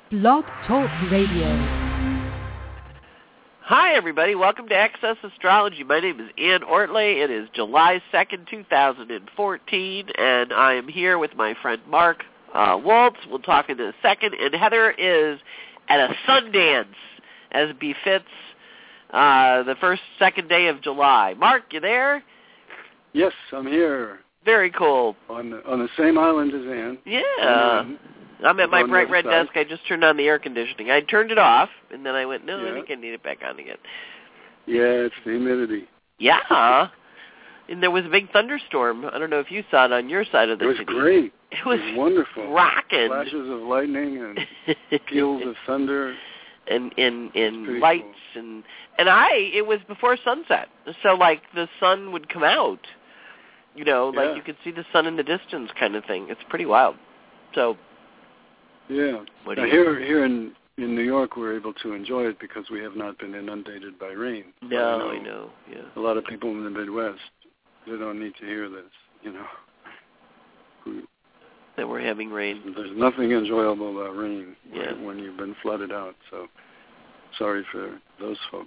Blog Talk Radio. Hi, everybody. Welcome to Access Astrology. My name is Ann Ortley. It is July 2nd, 2014, and I am here with my friend Mark Waltz. We'll talk in a second. And Heather is at a Sundance, as befits the second day of July. Mark, you there? Yes, I'm here. Very cool. On the same island as Ann. Yeah. I'm at my bright red desk. I just turned on the air conditioning. I turned it off, and then I went, no, I think I need it back on again. Yeah, it's the humidity. Yeah. And there was a big thunderstorm. I don't know if you saw it on your side of the city. It was great. It was wonderful. Rocking. Flashes of lightning and peals of thunder. And lights. Cool. And it was before sunset. So, like, the sun would come out. You know, like you could see the sun in the distance kind of thing. It's pretty wild. So... Yeah. Here in New York, we're able to enjoy it because we have not been inundated by rain. No, I know. Yeah. A lot of people in the Midwest, they don't need to hear this, you know. That we're having rain. There's nothing enjoyable about rain when you've been flooded out. So sorry for those folks.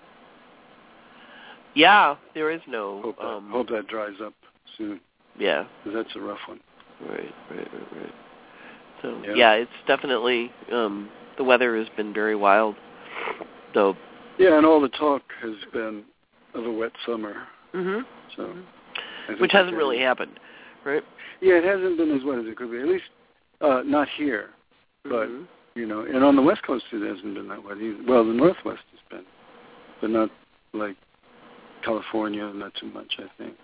Yeah, there is no... Hope that dries up soon. Yeah. Because that's a rough one. Right. So, yeah, it's definitely, the weather has been very wild. So, yeah, and all the talk has been of a wet summer. Mm-hmm. So, which hasn't really happened, right? Yeah, it hasn't been as wet as it could be, at least not here. But, you know, and on the West Coast it hasn't been that wet either. Well, the Northwest has been, but not like California, not too much, I think.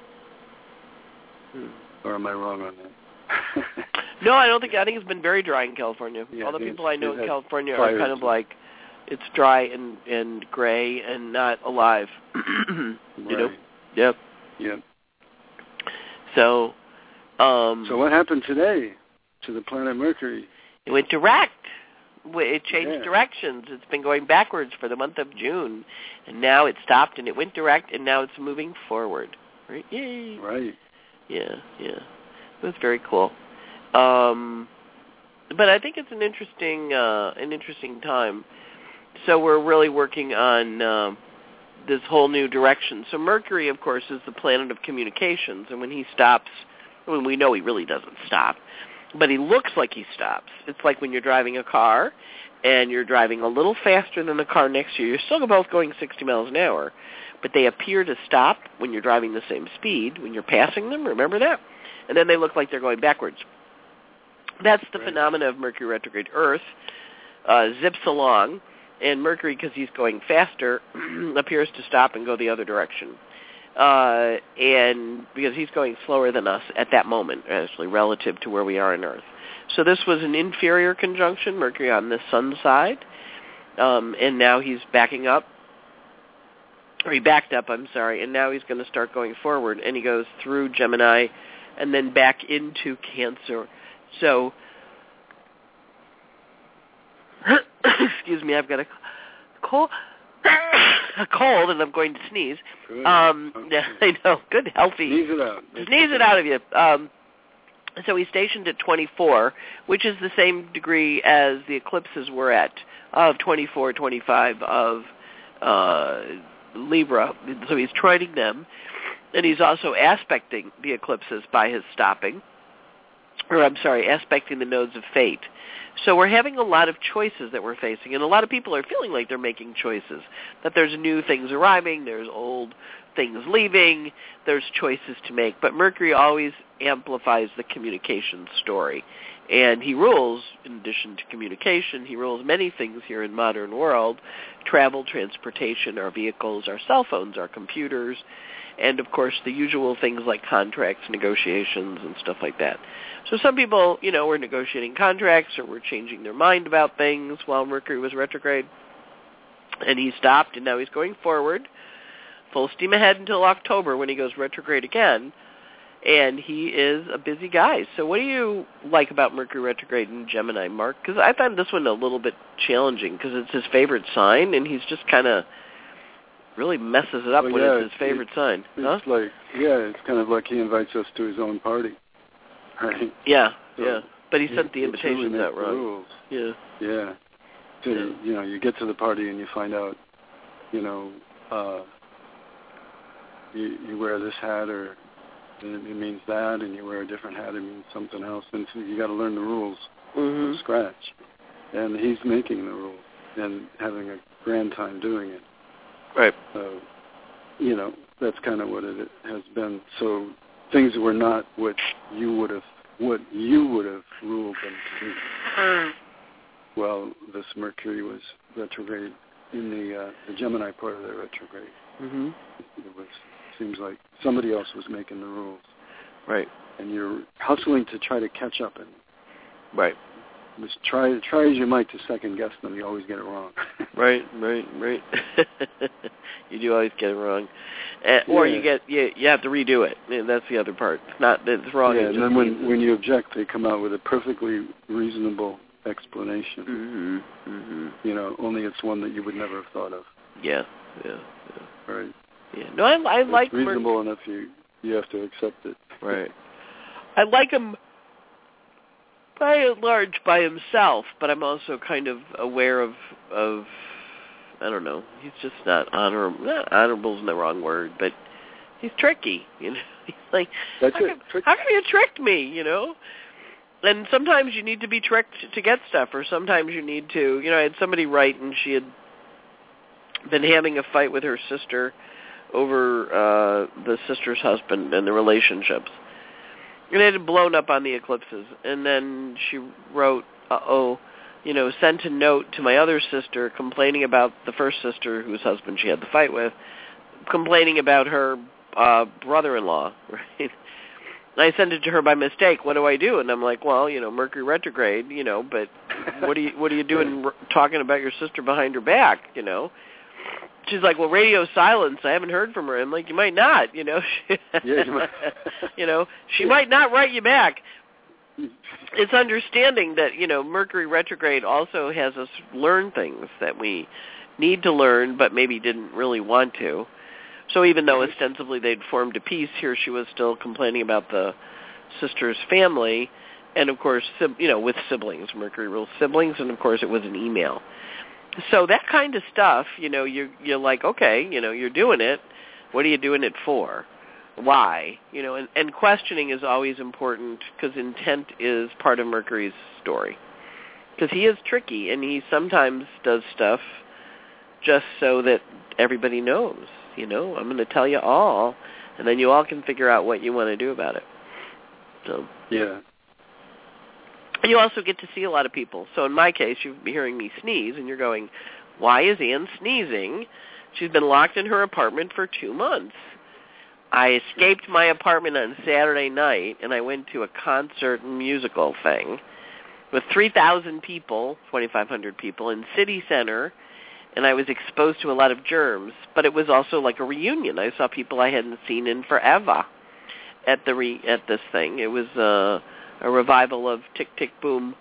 Or am I wrong on that? No, I think it's been very dry in California. Yeah, all the people I know in California are kind of like, it's dry and gray and not alive. You know? Yep. Yep. So, so what happened today to the planet Mercury? It went direct. It changed directions. It's been going backwards for the month of June, and now it stopped and it went direct, and now it's moving forward. Right? Yay. Right. Yeah. It was very cool. But I think it's an interesting time. So we're really working on this whole new direction. So Mercury, of course, is the planet of communications, and when he stops, we know he really doesn't stop, but he looks like he stops. It's like when you're driving a car, and you're driving a little faster than the car next to you. You're still both going 60 miles an hour, but they appear to stop when you're driving the same speed, when you're passing them, remember that? And then they look like they're going backwards. That's the phenomena of Mercury retrograde. Earth zips along, and Mercury, because he's going faster, appears to stop and go the other direction. And because he's going slower than us at that moment, actually, relative to where we are in Earth. So this was an inferior conjunction, Mercury on the sun side, and now he's backing up. Or he backed up, and now he's going to start going forward, and he goes through Gemini and then back into Cancer. So, excuse me, I've got a cold, and I'm going to sneeze. Good. I know, good, healthy. Sneeze it out. Sneeze it out of you. So he's stationed at 24, which is the same degree as the eclipses were at, of 24, 25 of Libra. So he's trioning them, and he's also aspecting the eclipses by his stopping. Aspecting the nodes of fate. So we're having a lot of choices that we're facing, and a lot of people are feeling like they're making choices, that there's new things arriving, there's old things leaving, there's choices to make. But Mercury always amplifies the communication story, and he rules, in addition to communication, he rules many things here in modern world: travel, transportation, our vehicles, our cell phones, our computers, and, of course, the usual things like contracts, negotiations, and stuff like that. So some people, were negotiating contracts or were changing their mind about things while Mercury was retrograde. And he stopped, and now he's going forward, full steam ahead until October when he goes retrograde again. And he is a busy guy. So what do you like about Mercury retrograde in Gemini, Mark? Because I found this one a little bit challenging because it's his favorite sign, and he's just kind of really messes it up when it's his favorite sign. It's like, it's kind of like he invites us to his own party. Right? Yeah, so, But he sent the invitations out wrong. Yeah. Yeah. So, you get to the party and you find out, you wear this hat or it means that, and you wear a different hat, it means something else. And so you got to learn the rules from scratch. And he's making the rules and having a grand time doing it. Right. So, that's kind of what it has been. So things were not what you would have ruled them to be. Well, this Mercury was retrograde in the Gemini part of the retrograde. Mm-hmm. It seems like somebody else was making the rules. Right. And you're hustling to try to catch up. And right. Just try as you might to second guess them, you always get it wrong. Right. You do always get it wrong, or you have to redo it. And that's the other part. It's wrong. Yeah, and then when you object, they come out with a perfectly reasonable explanation. Only it's one that you would never have thought of. Yeah. Right. Yeah. No, I like reasonable enough. You have to accept it. Right. I like him by and large by himself, but I'm also kind of aware of I don't know. He's just not honorable. Not honorable is the wrong word, but he's tricky. He's like, how come you tricked me? And sometimes you need to be tricked to get stuff, or sometimes you need to. I had somebody write, and she had been having a fight with her sister over the sister's husband and the relationships. And it had blown up on the eclipses. And then she wrote, sent a note to my other sister complaining about the first sister whose husband she had the fight with, complaining about her brother-in-law, right? I sent it to her by mistake. What do I do? And I'm like, well, Mercury retrograde, but what are you doing talking about your sister behind her back, She's like, well, radio silence. I haven't heard from her. I'm like, you might not, Yeah, you might. She might not write you back. It's understanding that, Mercury retrograde also has us learn things that we need to learn but maybe didn't really want to. So even though ostensibly they'd formed a peace, here she was still complaining about the sister's family. And, of course, with siblings. Mercury rules siblings, and, of course, it was an email. So that kind of stuff, you're like, okay, you're doing it. What are you doing it for? Why? And questioning is always important because intent is part of Mercury's story. Because he is tricky, and he sometimes does stuff just so that everybody knows. I'm going to tell you all, and then you all can figure out what you want to do about it. So yeah. You also get to see a lot of people. So in my case, you'd be hearing me sneeze, and you're going, why is Anne sneezing? She's been locked in her apartment for 2 months. I escaped my apartment on Saturday night, and I went to a concert and musical thing with 3,000 people, 2,500 people, in City Center, and I was exposed to a lot of germs. But it was also like a reunion. I saw people I hadn't seen in forever at this thing. It was a revival of Tick, Tick, Boom,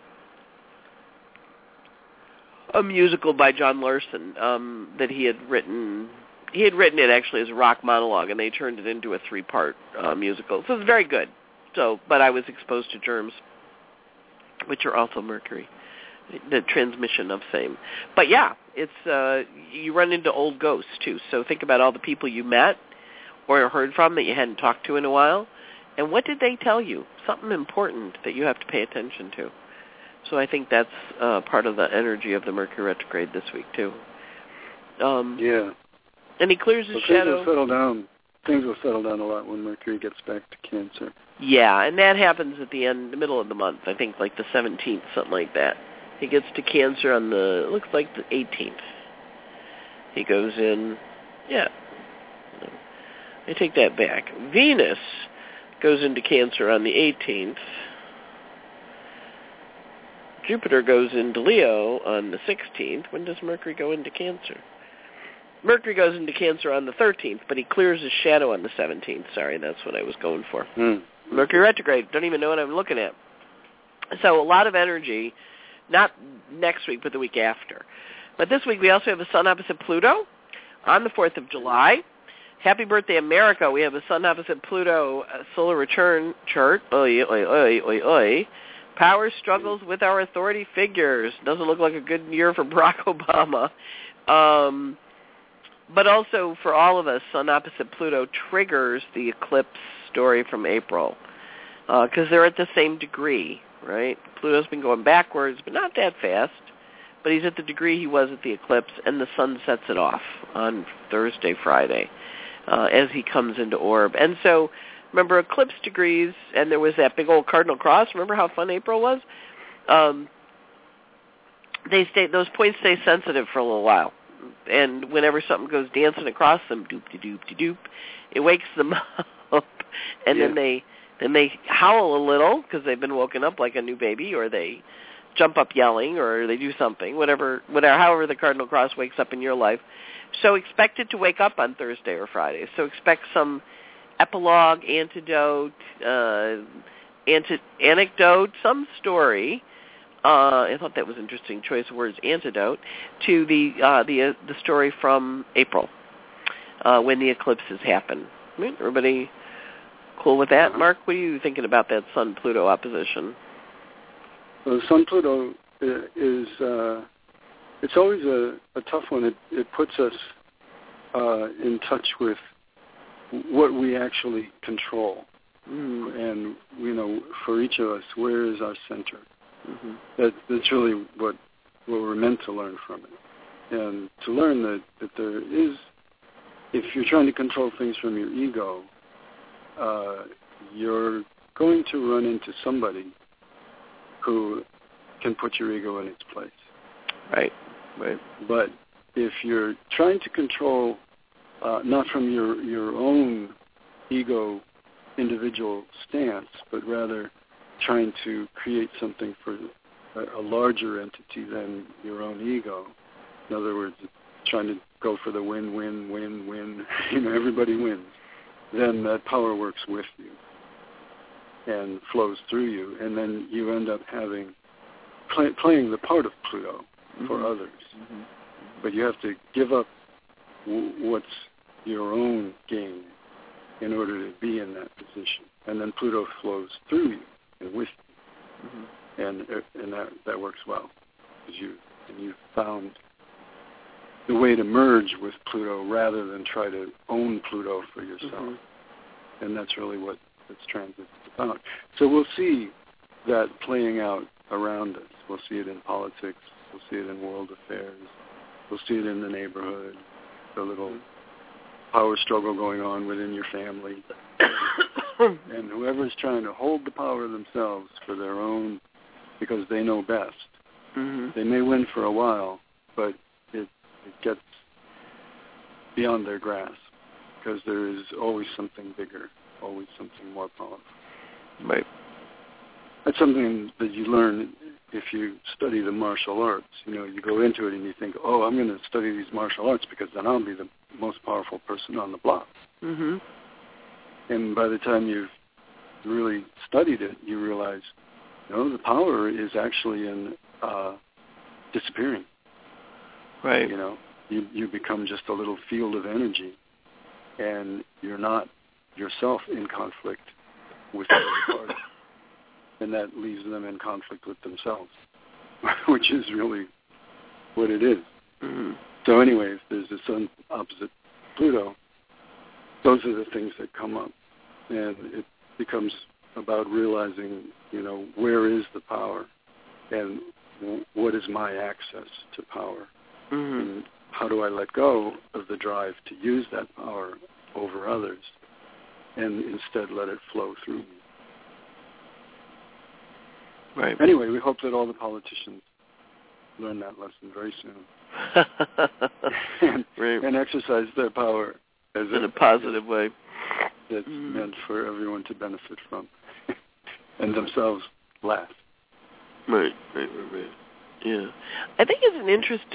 a musical by John Larson that he had written. He had written it actually as a rock monologue, and they turned it into a 3-part musical. So it was very good. But I was exposed to germs, which are also Mercury, the transmission of same. But yeah, it's you run into old ghosts too. So think about all the people you met or heard from that you hadn't talked to in a while. And what did they tell you? Something important that you have to pay attention to. So I think that's part of the energy of the Mercury retrograde this week, too. Yeah. And he clears his shadow. Things will settle down a lot when Mercury gets back to Cancer. Yeah, and that happens at the middle of the month. I think like the 17th, something like that. He gets to Cancer on it looks like the 18th. He goes in, yeah. I take that back. Venus goes into Cancer on the 18th. Jupiter goes into Leo on the 16th. When does Mercury go into Cancer? Mercury goes into Cancer on the 13th, but he clears his shadow on the 17th. Sorry, that's what I was going for. Mercury retrograde. Don't even know what I'm looking at. So a lot of energy, not next week, but the week after. But this week we also have a sun opposite Pluto on the 4th of July. Happy birthday, America. We have a sun opposite Pluto solar return chart. Oy, oy, oy, oy, oy. Power struggles with our authority figures. Doesn't look like a good year for Barack Obama. But also for all of us, Sun opposite Pluto triggers the eclipse story from April because they're at the same degree, right? Pluto's been going backwards, but not that fast. But he's at the degree he was at the eclipse, and the Sun sets it off on Thursday, Friday, as he comes into orb. And so, remember, eclipse degrees, and there was that big old cardinal cross. Remember how fun April was? Those points stay sensitive for a little while. And whenever something goes dancing across them, doop-de-doop-de-doop, it wakes them up. And then they howl a little because they've been woken up like a new baby, or they jump up yelling, or they do something, however the cardinal cross wakes up in your life. So expect it to wake up on Thursday or Friday. So expect some epilogue, anecdote, some story. I thought that was an interesting choice of words, antidote, to the story from April when the eclipses happen. Everybody cool with that? Mark, what are you thinking about that Sun-Pluto opposition? Well, Sun-Pluto is, it's always a tough one. It puts us in touch with what we actually control. And, for each of us, where is our center? That's really what we're meant to learn from it. And to learn that there is, if you're trying to control things from your ego, you're going to run into somebody who can put your ego in its place. Right. But if you're trying to control, not from your own ego individual stance, but rather trying to create something for a larger entity than your own ego, in other words, trying to go for the win, everybody wins, then that power works with you and flows through you, and then you end up playing the part of Pluto for others. But you have to give up what's your own gain in order to be in that position, and then Pluto flows through you and with you, and that works well, because you've found the way to merge with Pluto rather than try to own Pluto for yourself, and that's really what this transit is about. So we'll see that playing out around us. We'll see it in politics. We'll see it in world affairs. We'll see it in the neighborhood, the little power struggle going on within your family. And whoever's trying to hold the power themselves for their own, because they know best, they may win for a while, but it gets beyond their grasp, because there is always something bigger, always something more powerful. Right. That's something that you learn if you study the martial arts. You go into it and you think, oh, I'm going to study these martial arts because then I'll be the most powerful person on the block. And by the time you've really studied it, you realize, the power is actually in disappearing. Right. You become just a little field of energy, and you're not yourself in conflict with the other party. And that leaves them in conflict with themselves, which is really what it is. So anyway, if there's a Sun opposite Pluto, those are the things that come up. And it becomes about realizing, where is the power and what is my access to power? And how do I let go of the drive to use that power over others and instead let it flow through me? Right. Anyway, we hope that all the politicians learn that lesson very soon and exercise their power in a positive way that's meant for everyone to benefit from, and themselves last. Right. Yeah, I think it's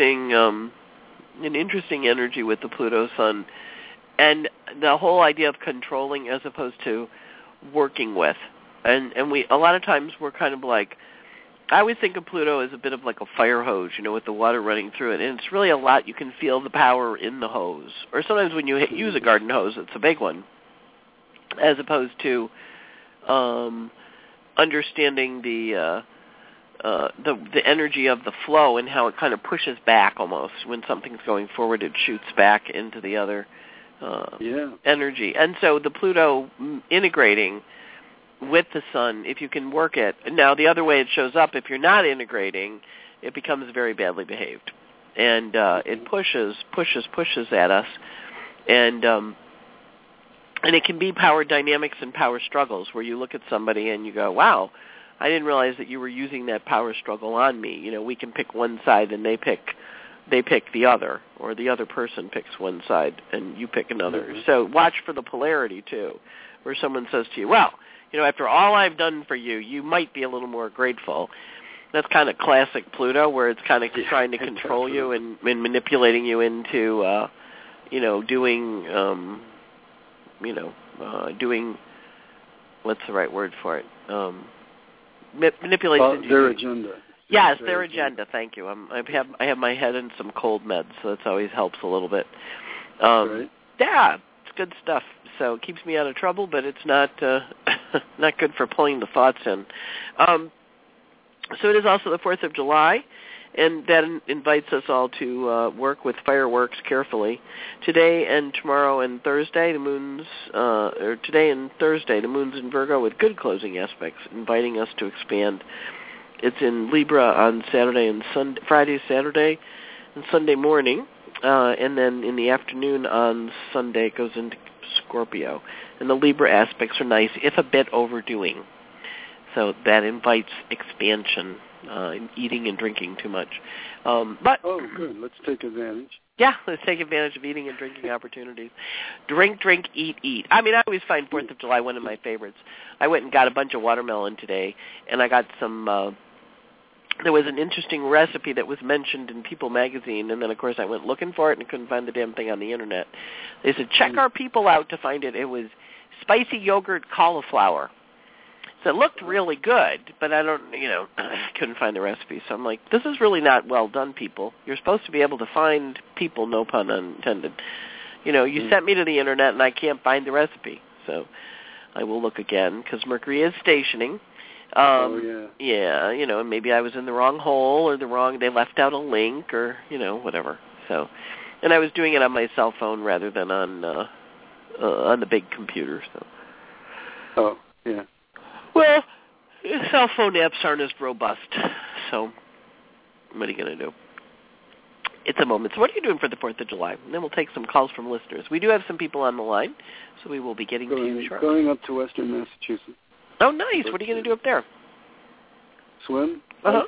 an interesting energy with the Pluto Sun, and the whole idea of controlling as opposed to working with. And we, a lot of times we're kind of like, I always think of Pluto as a bit of like a fire hose, with the water running through it. And it's really a lot. You can feel the power in the hose. Or sometimes when you use a garden hose, it's a big one, as opposed to understanding the energy of the flow and how it kind of pushes back almost. When something's going forward, it shoots back into the other energy. And so the Pluto integrating with the Sun, if you can work it. Now, the other way it shows up, if you're not integrating, it becomes very badly behaved. And it pushes at us. And it can be power dynamics and power struggles where you look at somebody and you go, wow, I didn't realize that you were using that power struggle on me. You know, we can pick one side and they pick the other, or the other person picks one side and you pick another. Mm-hmm. So watch for the polarity, too, where someone says to you, well, you know, after all I've done for you, you might be a little more grateful. That's kind of classic Pluto, where it's kind of trying to control you and manipulating you into, doing, doing, what's the right word for it? Manipulation. Their agenda. Yes, their agenda. Thank you. I have my head in some cold meds, so that always helps a little bit. Right. Yeah, it's good stuff. So it keeps me out of trouble, but it's not not good for pulling the thoughts in. So it is also the 4th of July, and that invites us all to work with fireworks carefully. Today and tomorrow and Thursday, the moon's the moon's in Virgo with good closing aspects, inviting us to expand. It's in Libra on Saturday and Sunday, Friday, Saturday, and Sunday morning, and then in the afternoon on Sunday it goes into Scorpio. And the Libra aspects are nice, if a bit overdoing. So that invites expansion, eating and drinking too much. But good. Let's take advantage. Yeah, let's take advantage of eating and drinking opportunities. Drink, eat. I mean, I always find 4th of July one of my favorites. I went and got a bunch of watermelon today, and I got some, there was an interesting recipe that was mentioned in People magazine, and then, of course, I went looking for it and couldn't find the damn thing on the Internet. They said, check our people out to find it. It was spicy yogurt cauliflower. So it looked really good, but I couldn't find the recipe. So I'm like, this is really not well done, people. You're supposed to be able to find people, no pun intended. You sent me to the Internet and I can't find the recipe. So I will look again because Mercury is stationing. Yeah, and maybe I was in the wrong hole or they left out a link or, whatever. So, and I was doing it on my cell phone rather than on the big computer. So. Oh, yeah. Well, cell phone apps aren't as robust, so what are you going to do? It's a moment. So what are you doing for the 4th of July? And then we'll take some calls from listeners. We do have some people on the line, so we will be getting to you shortly. Going up to Western Massachusetts. Oh, nice. What are you going to do up there? Swim.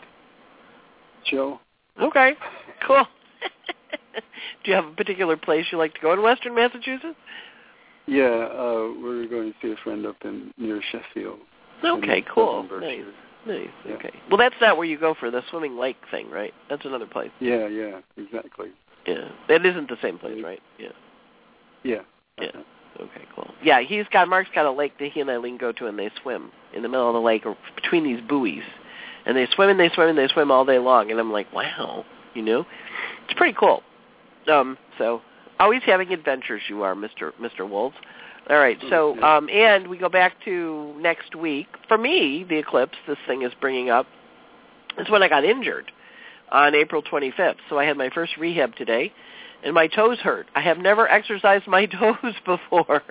Chill. Okay, cool. Do you have a particular place you like to go in Western Massachusetts? Yeah, we're going to see a friend up near Sheffield. Okay, cool. Nice. Yeah. Okay. Well, that's not where you go for the swimming lake thing, right? That's another place. Yeah, exactly. Yeah, that isn't the same place, right? Yeah. Yeah. Okay, cool. Yeah, Mark's got a lake that he and Eileen go to, and they swim in the middle of the lake or between these buoys, and they swim and they swim and they swim all day long. And I'm like, wow, it's pretty cool. So always having adventures, you are, Mr. Wolves. All right, so, and we go back to next week. For me, the eclipse, this thing is bringing up, is when I got injured on April 25th. So I had my first rehab today, and my toes hurt. I have never exercised my toes before,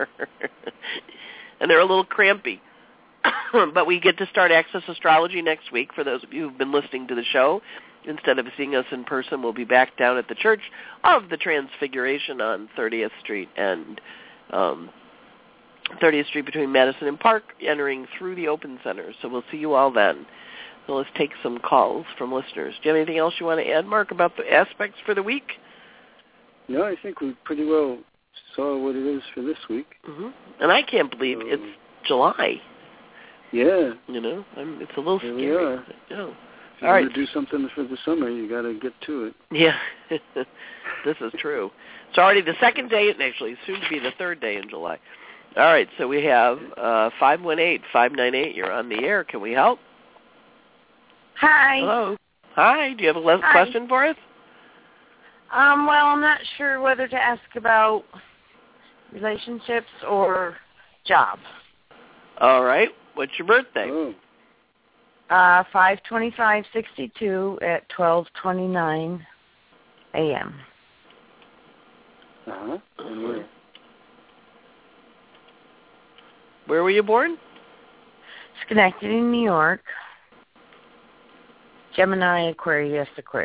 and they're a little crampy. But we get to start Access Astrology next week. For those of you who've been listening to the show, instead of seeing us in person, we'll be back down at the Church of the Transfiguration on 30th Street and 30th Street between Madison and Park, entering through the Open Center. So we'll see you all then. So let's take some calls from listeners. Do you have anything else you want to add, Mark, about the aspects for the week? No, I think we pretty well saw what it is for this week. Mm-hmm. And I can't believe it's July. Yeah. It's a little Here scary. We are. Yeah. If you want to do something for the summer, you got to get to it. Yeah, this is true. It's already the second day, and actually soon to be the third day in July. All right, so we have 518-598. You're on the air. Can we help? Hi. Hello. Hi. Do you have a question for us? Well, I'm not sure whether to ask about relationships or job. All right. What's your birthday? Oh, 5/25/62 at 12:29 a.m. And where? Where were you born? Schenectady, New York. Gemini, Aquarius.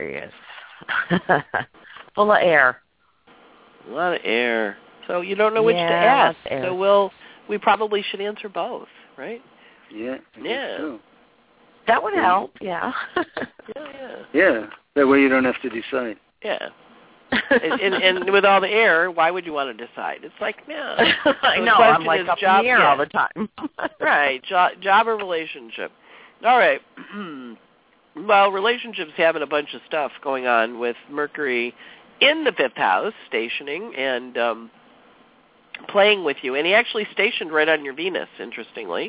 Full of air. A lot of air. So you don't know which to ask. So we probably should answer both, right? Yeah. So. That would help, yeah. Yeah. That way you don't have to decide. Yeah. and with all the air, why would you want to decide? It's like, no. I know, I'm like up in the air all the time. Right, job or relationship. All right. Well, relationships having a bunch of stuff going on with Mercury in the 5th house, stationing and playing with you. And he actually stationed right on your Venus, interestingly,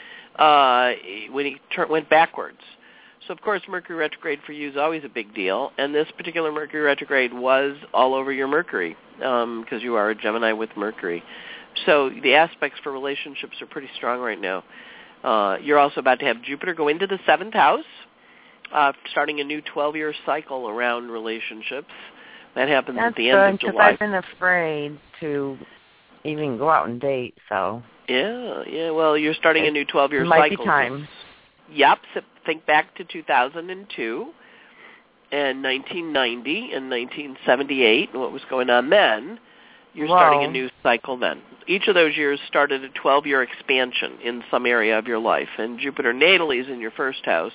when he went backwards. So, of course, Mercury retrograde for you is always a big deal. And this particular Mercury retrograde was all over your Mercury because you are a Gemini with Mercury. So the aspects for relationships are pretty strong right now. You're also about to have Jupiter go into the 7th house, starting a new 12-year cycle around relationships. That happens at the end of July. I've been afraid to even go out and date, so. Yeah. Well, you're starting a new 12-year cycle. Might be time. Yep. So think back to 2002 and 1990 and 1978 and what was going on then. You're starting a new cycle then. Each of those years started a 12-year expansion in some area of your life. And Jupiter natally is in your 1st house.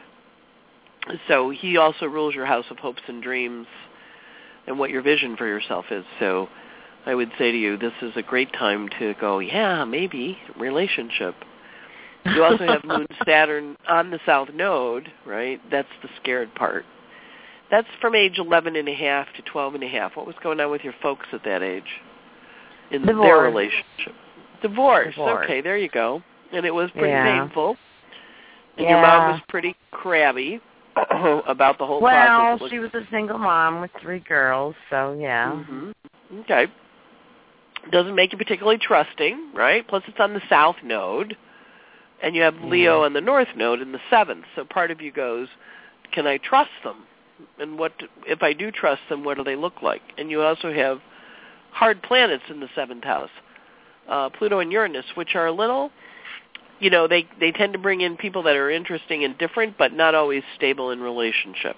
So he also rules your house of hopes and dreams and what your vision for yourself is. So I would say to you, this is a great time to go, maybe, relationship. You also have Moon Saturn on the South Node, right? That's the scared part. That's from age 11 and a half to 12 and a half. What was going on with your folks at that age in their relationship? Divorce. Okay, there you go. And it was pretty painful. And your mom was pretty crabby about the whole process. Well, she was a single mom with 3 girls, so yeah. Mm-hmm. Okay. Doesn't make you particularly trusting, right? Plus it's on the South Node. And you have Leo on the North Node in the 7th. So part of you goes, can I trust them? And what if I do trust them, what do they look like? And you also have hard planets in the 7th house, Pluto and Uranus, which are a little, they tend to bring in people that are interesting and different, but not always stable in relationship.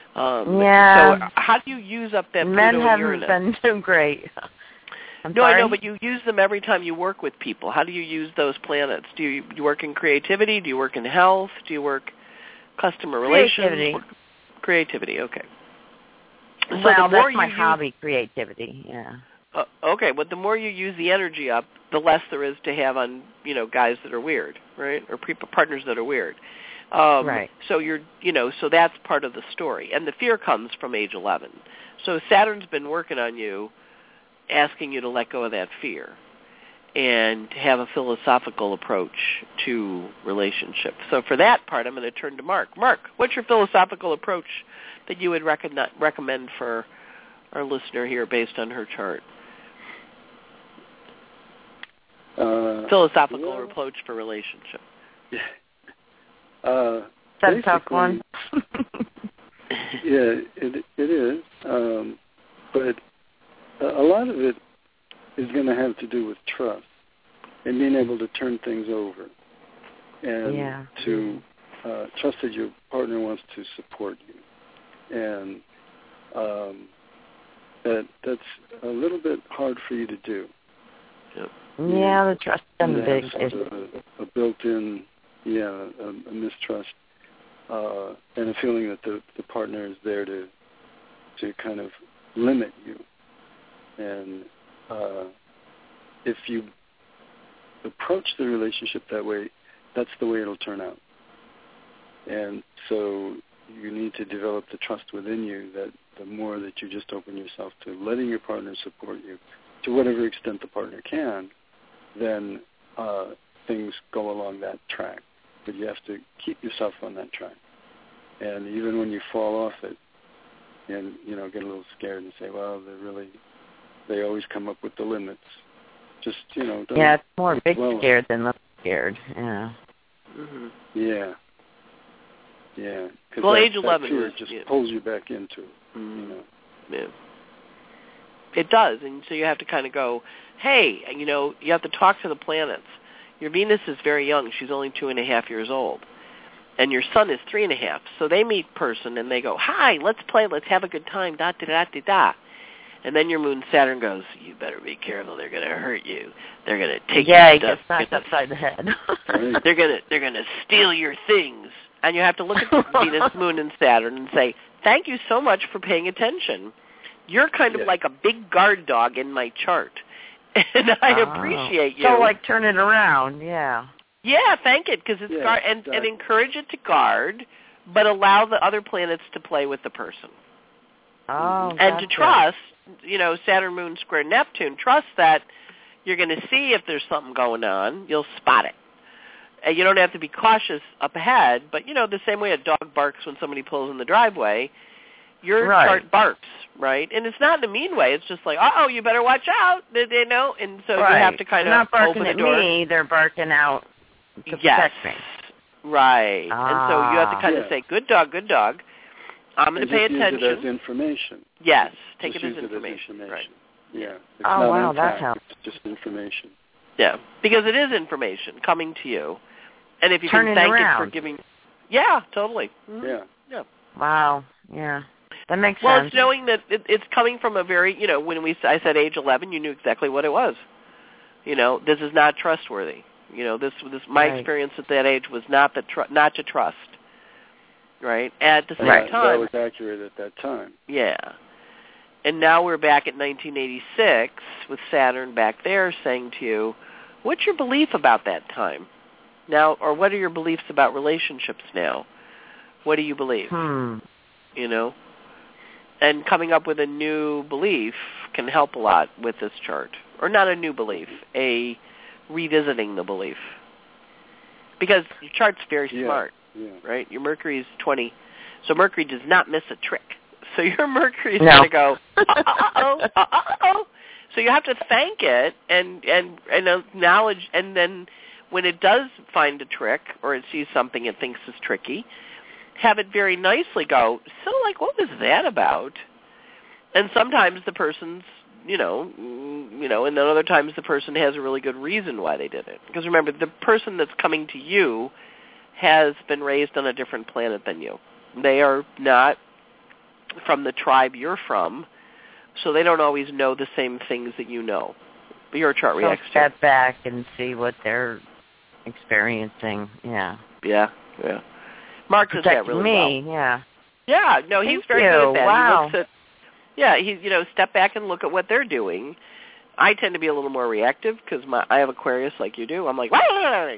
So how do you use up that Pluto and Uranus? Men haven't been too great. No, I know, but you use them every time you work with people. How do you use those planets? Do you work in creativity? Do you work in health? Do you work customer relations? Creativity, okay. So well, that's my hobby, creativity, yeah. Okay, but the more you use the energy up, the less there is to have on, guys that are weird, right? Or partners that are weird. Right. So so that's part of the story. And the fear comes from age 11. So Saturn's been working on you, asking you to let go of that fear and have a philosophical approach to relationships. So for that part, I'm going to turn to Mark. Mark, what's your philosophical approach that you would recommend for our listener here based on her chart? Philosophical approach for relationship. That's a tough one. Yeah, it is. But a lot of it is going to have to do with trust and being able to turn things over and to trust that your partner wants to support you. And that's a little bit hard for you to do. Yep. Yeah, the trust is a big issue. A built-in, a mistrust and a feeling that the partner is there to kind of limit you. And if you approach the relationship that way, that's the way it'll turn out. And so you need to develop the trust within you that the more that you just open yourself to letting your partner support you, to whatever extent the partner can, then things go along that track. But you have to keep yourself on that track. And even when you fall off it and, get a little scared and say, well, they always come up with the limits. Just, don't. Yeah, it's more big scared than little scared, yeah. Mm-hmm. Yeah. Yeah. Well, that, age 11 that fear was, just pulls you back into it. Mm-hmm. You know. Yeah. It does, and so you have to kind of go, hey, you have to talk to the planets. Your Venus is very young. She's only 2.5 years old. And your Sun is 3.5. So they meet person, and they go, hi, let's play, let's have a good time, da-da-da-da-da. And then your Moon, Saturn goes, you better be careful. They're going to hurt you. They're going to take your stuff. Yeah, he gets knocked upside the head. They're gonna steal your things. And you have to look at Venus, Moon, and Saturn and say, thank you so much for paying attention. You're kind of like a big guard dog in my chart. And I appreciate you. So, like, turn it around, yeah. Yeah, thank it, because it's guard, and encourage it to guard, but allow the other planets to play with the person. Oh, and to trust, Saturn, Moon, square Neptune, trust that you're going to see if there's something going on. You'll spot it. And you don't have to be cautious up ahead, but, the same way a dog barks when somebody pulls in the driveway, your chart barks, right? And it's not in a mean way. It's just like, you better watch out, and so you have to kind of open the door. They're not barking at me, they're barking out to protect me. Right. And so you have to kind of say, good dog, I'm going to pay attention. Use it as information. Yes, take just it as use information. It as information. Right. Yeah. It's wow, not that helps. It's just information. Yeah, because it is information coming to you. And if you Turn can thank it for giving... Yeah, totally. Mm-hmm. Yeah. Wow, yeah. That makes sense. Well, it's knowing that it's coming from a very, when I said age 11, you knew exactly what it was. This is not trustworthy. My experience at that age was not to trust. Right? At the same time. That was accurate at that time. Yeah. And now we're back at 1986 with Saturn back there saying to you, what's your belief about that time? Now, or what are your beliefs about relationships now? What do you believe? And coming up with a new belief can help a lot with this chart. Or not a new belief, a revisiting the belief. Because your chart's very smart, right? Your Mercury is 20. So Mercury does not miss a trick. So your Mercury is going to go, uh-oh. So you have to thank it and acknowledge, and then when it does find a trick or it sees something it thinks is tricky, have it very nicely go, so like, what was that about? And sometimes the person's, and then other times the person has a really good reason why they did it. Because remember, the person that's coming to you has been raised on a different planet than you. They are not from the tribe you're from, so they don't always know the same things that you know. But your chart reacts to. Step back and see what they're experiencing. Yeah. Mark does that really well. Yeah, no, he's very good at that. Wow. He step back and look at what they're doing. I tend to be a little more reactive because I have Aquarius like you do. I'm like, But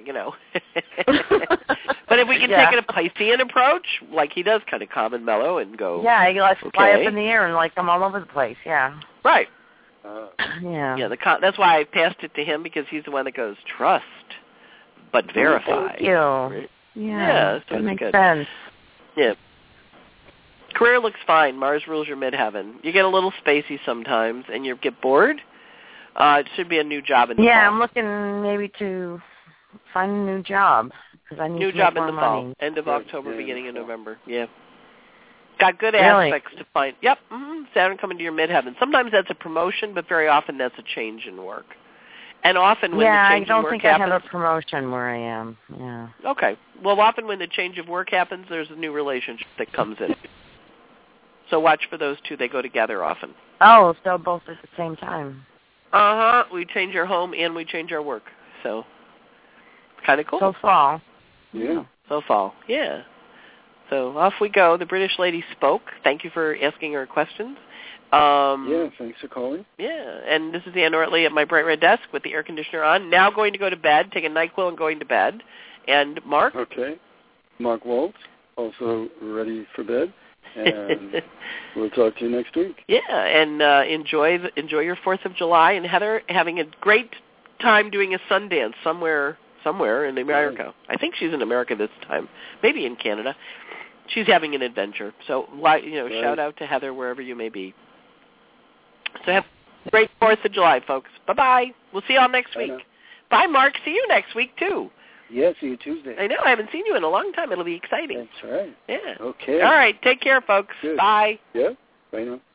if we can take it a Piscean approach, like he does, kind of calm and mellow and go. Yeah, he lets fly up in the air and I'm all over the place. Yeah. Right. Yeah. That's why I passed it to him, because he's the one that goes trust, but verify. Thank you. Right? Yeah, so that makes good. sense. Yeah. Career looks fine. Mars rules your midheaven. You get a little spacey sometimes, and you get bored. It should be a new job in the fall. Yeah, I'm looking maybe to find a new job because I need new to job make in more the money. fall, end of October, beginning of November. Yeah. Got good aspects to find. Yep. Mm-hmm. Saturn coming to your midheaven. Sometimes that's a promotion, but very often that's a change in work. And often when the change in work happens... Yeah, I don't think I have a promotion where I am. Yeah. Okay. Well, often when the change of work happens, there's a new relationship that comes in. So watch for those two. They go together often. Oh, so both at the same time. Uh-huh. We change our home and we change our work. So, kind of cool. So fall. Yeah. So fall. Yeah. So off we go. The British lady spoke. Thank you for asking her questions. Thanks for calling. Yeah, and this is Ann Ortley at my bright red desk with the air conditioner on. Now going to go to bed, take a NyQuil and going to bed. And Mark? Okay. Mark Waltz, also ready for bed. And we'll talk to you next week. Yeah, and enjoy your 4th of July. And Heather having a great time doing a Sundance somewhere in America. Right. I think she's in America this time, maybe in Canada. She's having an adventure. So, shout out to Heather wherever you may be. So have a great 4th of July, folks. Bye-bye. We'll see you all next week. Bye, Mark. See you next week, too. Yeah, see you Tuesday. I know. I haven't seen you in a long time. It'll be exciting. That's right. Yeah. Okay. All right. Take care, folks. Good. Bye. Yeah. Bye now.